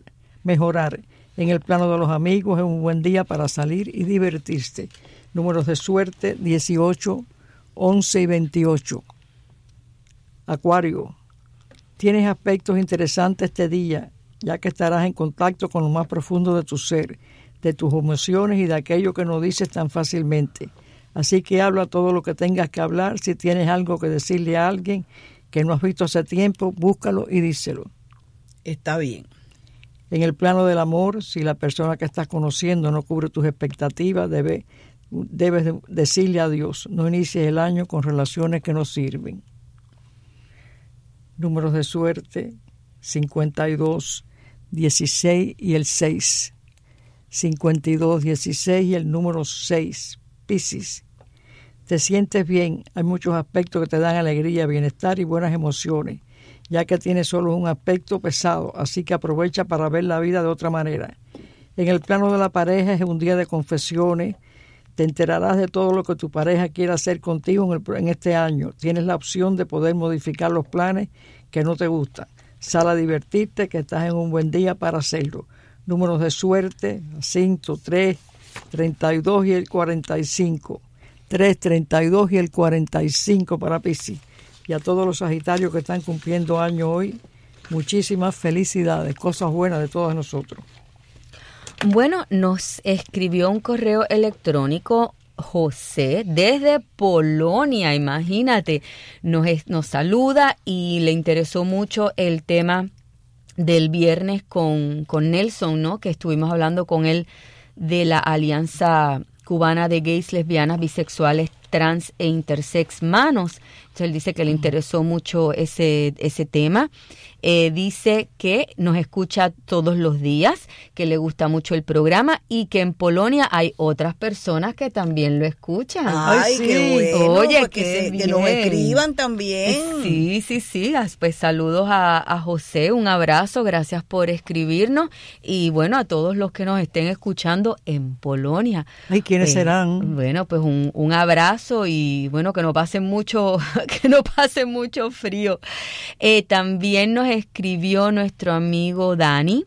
En el plano de los amigos es un buen día para salir y divertirse. Números de suerte 18, 11 y 28. Acuario, tienes aspectos interesantes este día, ya que estarás en contacto con lo más profundo de tu ser, de tus emociones y de aquello que no dices tan fácilmente. Así que habla todo lo que tengas que hablar. Si tienes algo que decirle a alguien que no has visto hace tiempo, búscalo y díselo. Está bien. En el plano del amor, si la persona que estás conociendo no cubre tus expectativas, debes decirle adiós. No inicies el año con relaciones que no sirven. Números de suerte 52, 16 y el 6. 52, 16 y el número 6. Piscis. Te sientes bien. Hay muchos aspectos que te dan alegría, bienestar y buenas emociones, ya que tienes solo un aspecto pesado, así que aprovecha para ver la vida de otra manera. En el plano de la pareja es un día de confesiones. Te enterarás de todo lo que tu pareja quiere hacer contigo en este año. Tienes la opción de poder modificar los planes que no te gustan. Sal a divertirte, que estás en un buen día para hacerlo. Números de suerte 5, 3, 32 y el 45. 3, 32 y el 45 para Piscis. Y a todos los Sagitarios que están cumpliendo año hoy, muchísimas felicidades, cosas buenas de todos nosotros. Bueno, nos escribió un correo electrónico José desde Polonia, imagínate, nos saluda y le interesó mucho el tema del viernes con Nelson, ¿no? Que estuvimos hablando con él de la Alianza Cubana de Gays, Lesbianas, Bisexuales, Trans e Intersex Manos. Entonces él dice que le interesó mucho ese tema. Dice que nos escucha todos los días, que le gusta mucho el programa y que en Polonia hay otras personas que también lo escuchan. Ay, sí. qué bueno. Oye, pues que nos escriban también. Sí. Pues saludos a José, un abrazo, gracias por escribirnos y bueno, a todos los que nos estén escuchando en Polonia. Ay, ¿quiénes serán? Bueno, pues un abrazo y bueno, que no pase mucho frío. También nos escribió nuestro amigo Dani,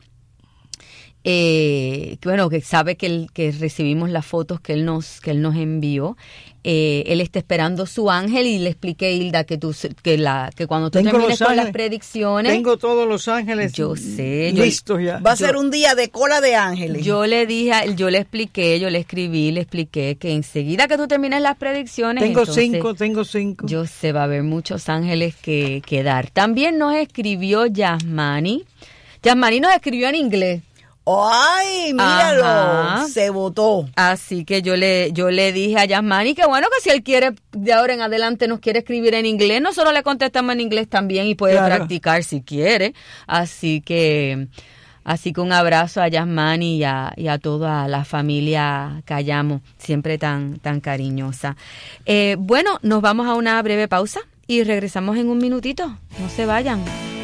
que sabe que recibimos las fotos que él nos envió. Él está esperando su ángel y le expliqué, Hilda, que cuando tú termines con las predicciones. Tengo todos los ángeles. Yo sé. Listos ya. Va a ser un día de cola de ángeles. Yo le escribí, le expliqué que enseguida que tú termines las predicciones. Tengo entonces, 5. Yo sé, va a haber muchos ángeles que dar. También nos escribió Yasmani. Yasmani nos escribió en inglés. ¡Ay, míralo! Ajá. Se votó. Así que yo le dije a Yasmani que bueno, que si él quiere, de ahora en adelante nos quiere escribir en inglés, nosotros le contestamos en inglés también y puede practicar si quiere. Así que un abrazo a Yasmani y a toda la familia Cayamo, siempre tan cariñosa. Bueno, nos vamos a una breve pausa y regresamos en un minutito. No se vayan.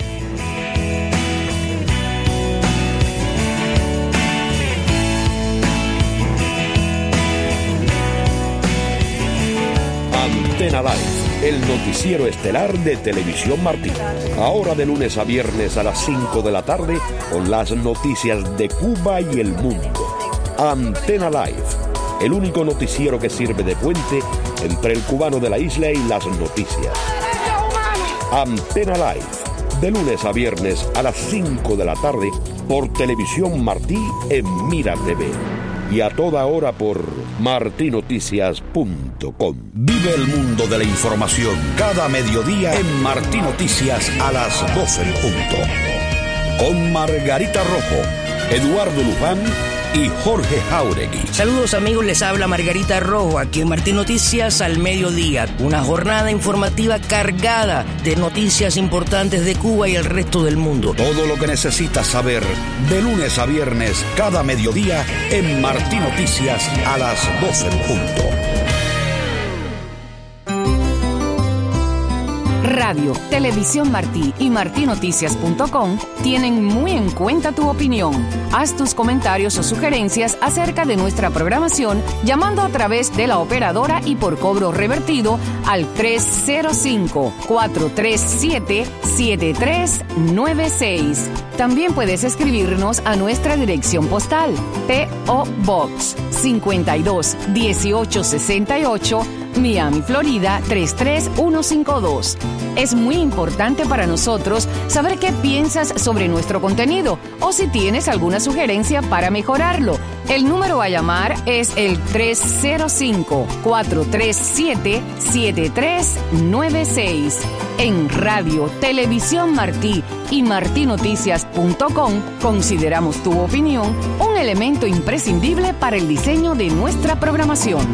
Antena Live, el noticiero estelar de Televisión Martí. Ahora de lunes a viernes a las 5 de la tarde con las noticias de Cuba y el mundo. Antena Live, el único noticiero que sirve de puente entre el cubano de la isla y las noticias. Antena Live, de lunes a viernes a las 5 de la tarde por Televisión Martí en Mira TV. Y a toda hora por martinoticias.com. Vive el mundo de la información cada mediodía en Martí Noticias a las 12 en punto. Con Margarita Rojo, Eduardo Luján y Jorge Jauregui. Saludos amigos, les habla Margarita Rojo aquí en Martí Noticias al mediodía. Una jornada informativa cargada de noticias importantes de Cuba y el resto del mundo. Todo lo que necesitas saber de lunes a viernes cada mediodía en Martí Noticias a las 12 en punto. Radio, Televisión Martí y martinoticias.com tienen muy en cuenta tu opinión. Haz tus comentarios o sugerencias acerca de nuestra programación llamando a través de la operadora y por cobro revertido al 305-437-7396. También puedes escribirnos a nuestra dirección postal P.O. Box 52 1868 Miami, Florida 33152. Es muy importante para nosotros saber qué piensas sobre nuestro contenido o si tienes alguna sugerencia para mejorarlo. El número a llamar es el 305-437-7396. En Radio, Televisión Martí y martinoticias.com consideramos tu opinión un elemento imprescindible para el diseño de nuestra programación.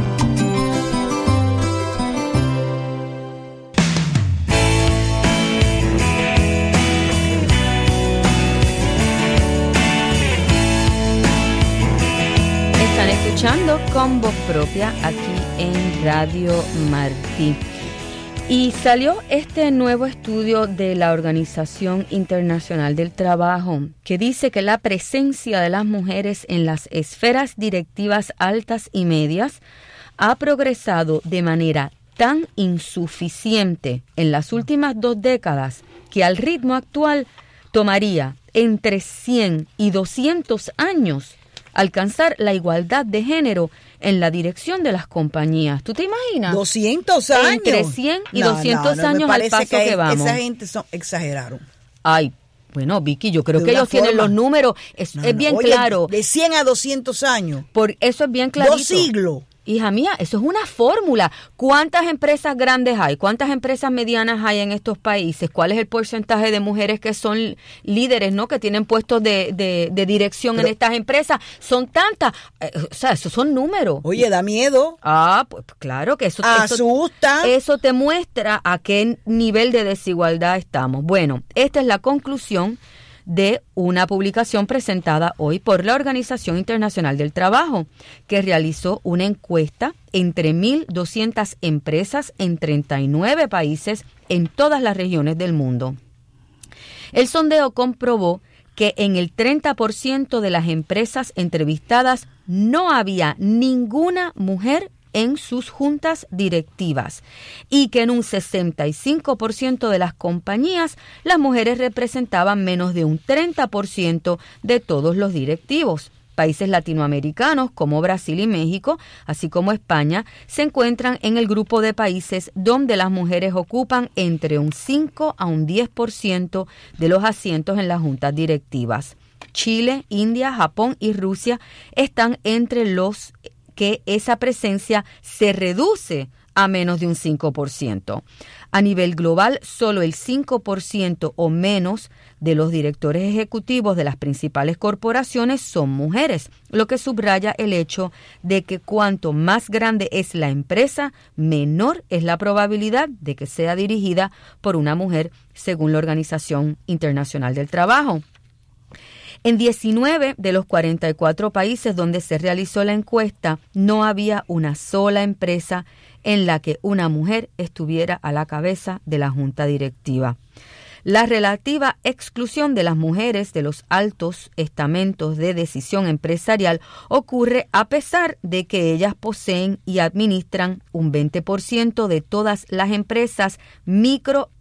Escuchando con voz propia aquí en Radio Martí. Y salió este nuevo estudio de la Organización Internacional del Trabajo que dice que la presencia de las mujeres en las esferas directivas altas y medias ha progresado de manera tan insuficiente en las últimas 2 décadas que al ritmo actual tomaría entre 100 y 200 años alcanzar la igualdad de género en la dirección de las compañías. ¿Tú te imaginas? 200 años. Entre 100 y 200 años al paso que vamos. Esa gente exageraron. Ay, bueno, Vicky, yo creo que ellos tienen los números. Es bien Oye, claro. De 100 a 200 años. Por eso es bien clarito. 2 siglos. Hija mía, eso es una fórmula. ¿Cuántas empresas grandes hay? ¿Cuántas empresas medianas hay en estos países? ¿Cuál es el porcentaje de mujeres que son líderes, ¿no? Que tienen puestos de dirección en estas empresas? Son tantas. O sea, esos son números. Oye, da miedo. Pues claro que eso asusta. Eso te muestra a qué nivel de desigualdad estamos. Bueno, esta es la conclusión de una publicación presentada hoy por la Organización Internacional del Trabajo, que realizó una encuesta entre 1.200 empresas en 39 países en todas las regiones del mundo. El sondeo comprobó que en el 30% de las empresas entrevistadas no había ninguna mujer en sus juntas directivas y que en un 65% de las compañías las mujeres representaban menos de un 30% de todos los directivos. Países latinoamericanos como Brasil y México, así como España, se encuentran en el grupo de países donde las mujeres ocupan entre un 5 a un 10% de los asientos en las juntas directivas. Chile, India, Japón y Rusia están entre los que esa presencia se reduce a menos de un 5%. A nivel global, solo el 5% o menos de los directores ejecutivos de las principales corporaciones son mujeres, lo que subraya el hecho de que cuanto más grande es la empresa, menor es la probabilidad de que sea dirigida por una mujer, según la Organización Internacional del Trabajo. En 19 de los 44 países donde se realizó la encuesta, no había una sola empresa en la que una mujer estuviera a la cabeza de la junta directiva. La relativa exclusión de las mujeres de los altos estamentos de decisión empresarial ocurre a pesar de que ellas poseen y administran un 20% de todas las empresas micro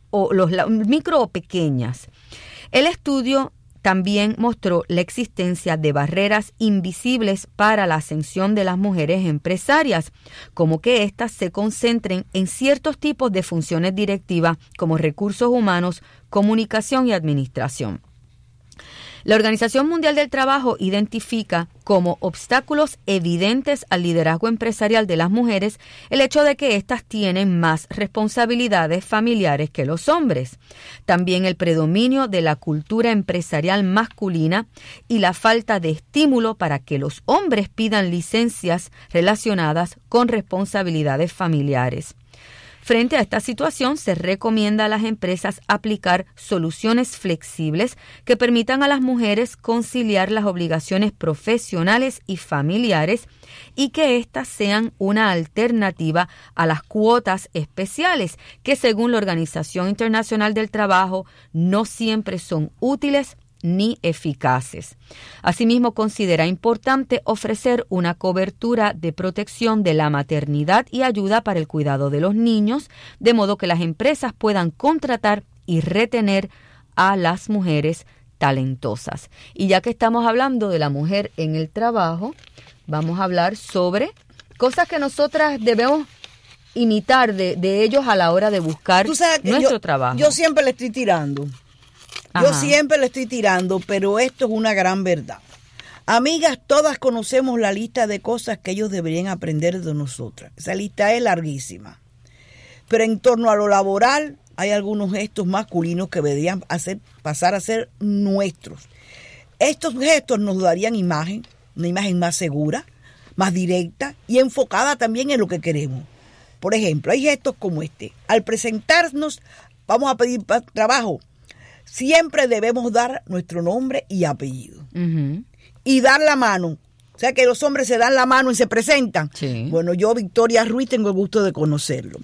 o pequeñas. El estudio también mostró la existencia de barreras invisibles para la ascensión de las mujeres empresarias, como que éstas se concentren en ciertos tipos de funciones directivas como recursos humanos, comunicación y administración. La Organización Mundial del Trabajo identifica como obstáculos evidentes al liderazgo empresarial de las mujeres el hecho de que éstas tienen más responsabilidades familiares que los hombres. También el predominio de la cultura empresarial masculina y la falta de estímulo para que los hombres pidan licencias relacionadas con responsabilidades familiares. Frente a esta situación, se recomienda a las empresas aplicar soluciones flexibles que permitan a las mujeres conciliar las obligaciones profesionales y familiares y que éstas sean una alternativa a las cuotas especiales, que según la Organización Internacional del Trabajo no siempre son útiles ni eficaces. Asimismo, considera importante ofrecer una cobertura de protección de la maternidad y ayuda para el cuidado de los niños, de modo que las empresas puedan contratar y retener a las mujeres talentosas. Y ya que estamos hablando de la mujer en el trabajo, vamos a hablar sobre cosas que nosotras debemos imitar de ellos a la hora de buscar nuestro trabajo. Yo siempre le estoy tirando. Yo siempre le estoy tirando, pero esto es una gran verdad. Amigas, todas conocemos la lista de cosas que ellos deberían aprender de nosotras. Esa lista es larguísima. Pero en torno a lo laboral, hay algunos gestos masculinos que deberían pasar a ser nuestros. Estos gestos nos darían una imagen más segura, más directa y enfocada también en lo que queremos. Por ejemplo, hay gestos como este. Al presentarnos, vamos a pedir trabajo. Siempre debemos dar nuestro nombre y apellido. Uh-huh. Y dar la mano. O sea que los hombres se dan la mano y se presentan. Sí. Bueno, yo, Victoria Ruiz, tengo el gusto de conocerlo.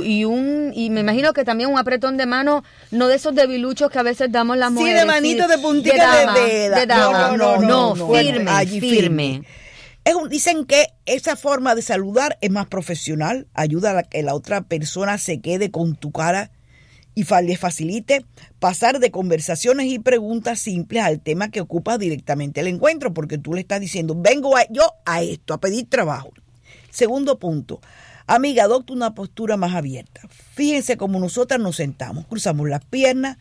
Y me imagino que también un apretón de mano, no de esos debiluchos que a veces damos las mujeres. Sí, de manito de puntita de dama. No, firme, allí firme. Dicen que esa forma de saludar es más profesional, ayuda a que la otra persona se quede con tu cara y le facilite pasar de conversaciones y preguntas simples al tema que ocupa directamente el encuentro, porque tú le estás diciendo, vengo yo a esto, a pedir trabajo. Segundo punto, amiga, adopta una postura más abierta. Fíjense cómo nosotras nos sentamos, cruzamos las piernas,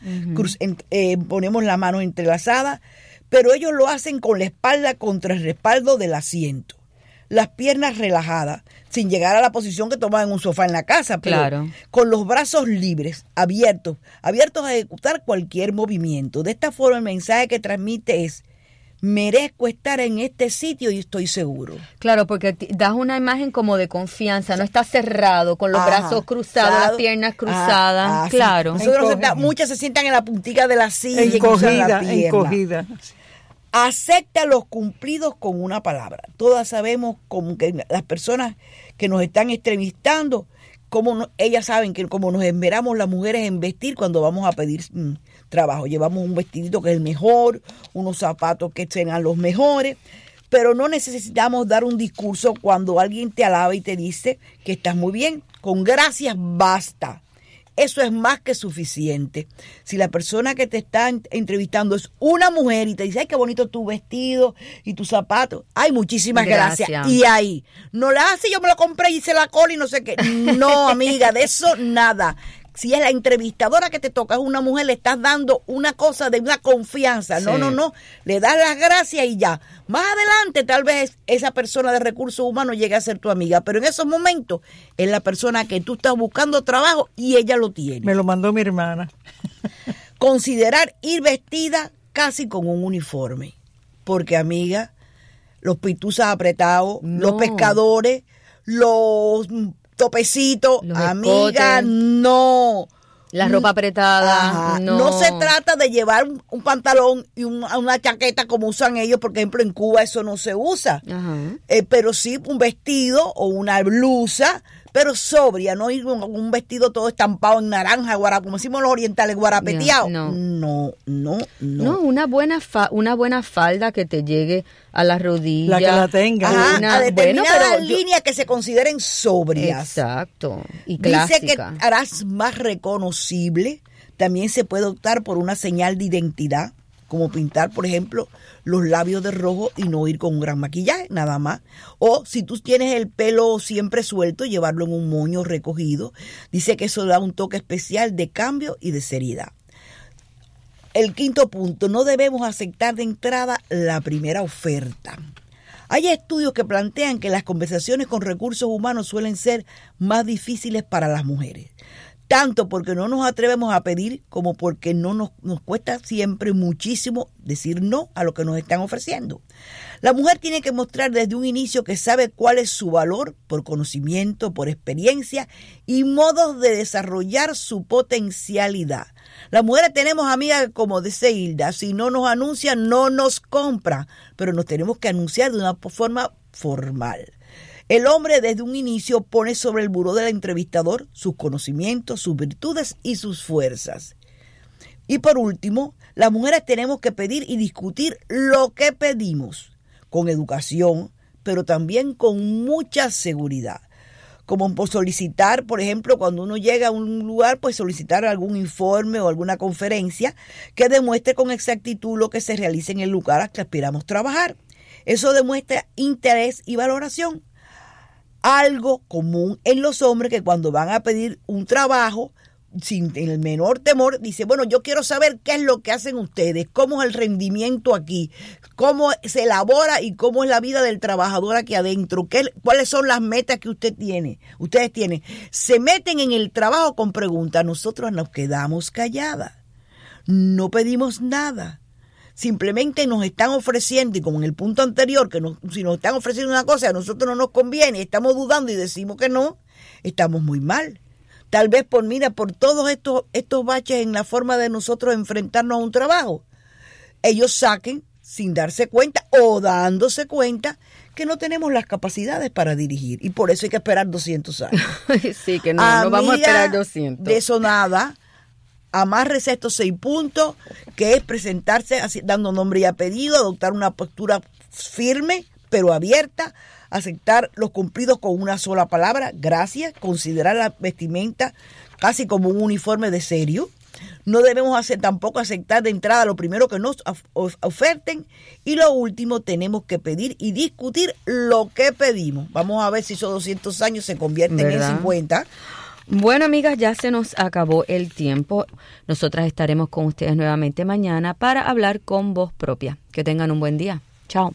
ponemos las manos entrelazadas, pero ellos lo hacen con la espalda contra el respaldo del asiento. las piernas relajadas, sin llegar a la posición que toman en un sofá en la casa, pero Claro. con los brazos libres, abiertos a ejecutar cualquier movimiento. De esta forma, el mensaje que transmite es: merezco estar en este sitio y estoy seguro. Claro, porque das una imagen como de confianza, no estás cerrado, con los Ajá, brazos cruzados, las piernas cruzadas, sí. claro. Nosotros muchas se sientan en la puntica de la silla y cruzan la pierna. Encogida. Acepta los cumplidos con una palabra. Todas sabemos como que las personas que nos están entrevistando, ellas saben que como nos esmeramos las mujeres en vestir cuando vamos a pedir trabajo. Llevamos un vestidito que es el mejor, unos zapatos que sean los mejores, pero no necesitamos dar un discurso cuando alguien te alaba y te dice que estás muy bien. Con gracias basta. Eso es más que suficiente. Si la persona que te está entrevistando es una mujer y te dice: ay, qué bonito tu vestido y tus zapatos, ay, muchísimas gracias. Y ahí, no la hace, yo me lo compré y hice la cola y no sé qué. No, amiga, de eso nada. Si es la entrevistadora que te toca, es una mujer, le estás dando una cosa de una confianza. Sí. No. Le das las gracias y ya. Más adelante, tal vez esa persona de recursos humanos llegue a ser tu amiga. Pero en esos momentos, es la persona que tú estás buscando trabajo y ella lo tiene. Me lo mandó mi hermana. Considerar ir vestida casi con un uniforme. Porque, amiga, los pituzas apretados, los pescadores, los topecitos, Los amiga, escotes, no. la ropa apretada, Ajá. no. No se trata de llevar un pantalón y una chaqueta como usan ellos, por ejemplo, en Cuba eso no se usa. Ajá. Pero sí un vestido o una blusa, pero sobria, no ir con un vestido todo estampado en naranja, como decimos los orientales, guarapeteado. No. No, una buena falda que te llegue a la rodilla. La que la tenga. Ajá, a determinadas líneas que se consideren sobrias. Exacto. Y Dice que clásica. harás más reconocible. También se puede optar por una señal de identidad, como pintar, por ejemplo, los labios de rojo y no ir con un gran maquillaje, nada más. O si tú tienes el pelo siempre suelto, llevarlo en un moño recogido. Dice que eso da un toque especial de cambio y de seriedad. El quinto punto: no debemos aceptar de entrada la primera oferta. Hay estudios que plantean que las conversaciones con recursos humanos suelen ser más difíciles para las mujeres, tanto porque no nos atrevemos a pedir como porque nos cuesta siempre muchísimo decir no a lo que nos están ofreciendo. La mujer tiene que mostrar desde un inicio que sabe cuál es su valor por conocimiento, por experiencia y modos de desarrollar su potencialidad. Las mujeres tenemos amigas, como dice Hilda, si no nos anuncian, no nos compran, pero nos tenemos que anunciar de una forma formal. El hombre desde un inicio pone sobre el buró del entrevistador sus conocimientos, sus virtudes y sus fuerzas. Y por último, las mujeres tenemos que pedir y discutir lo que pedimos, con educación, pero también con mucha seguridad. Como por solicitar, por ejemplo, cuando uno llega a un lugar, pues solicitar algún informe o alguna conferencia que demuestre con exactitud lo que se realiza en el lugar al que aspiramos trabajar. Eso demuestra interés y valoración. Algo común en los hombres que cuando van a pedir un trabajo, sin el menor temor, dice: bueno, yo quiero saber qué es lo que hacen ustedes, cómo es el rendimiento aquí, cómo se elabora y cómo es la vida del trabajador aquí adentro, cuáles son las metas que ustedes tienen. Se meten en el trabajo con preguntas. Nosotros nos quedamos calladas, no pedimos nada. Simplemente nos están ofreciendo, y como en el punto anterior, que si nos están ofreciendo una cosa a nosotros no nos conviene, estamos dudando y decimos que no, estamos muy mal. Tal vez por todos estos baches en la forma de nosotros enfrentarnos a un trabajo, ellos saquen, sin darse cuenta o dándose cuenta, que no tenemos las capacidades para dirigir. Y por eso hay que esperar 200 años. Sí, que no vamos a esperar 200. De eso nada. Amárrese estos 6 puntos, que es presentarse dando nombre y apellido, adoptar una postura firme pero abierta, aceptar los cumplidos con una sola palabra, gracias, considerar la vestimenta casi como un uniforme de serio. No debemos tampoco aceptar de entrada lo primero que nos oferten, y lo último, tenemos que pedir y discutir lo que pedimos. Vamos a ver si esos 200 años se convierten en 50. Bueno, amigas, ya se nos acabó el tiempo. Nosotras estaremos con ustedes nuevamente mañana para hablar con voz propia. Que tengan un buen día. Chao.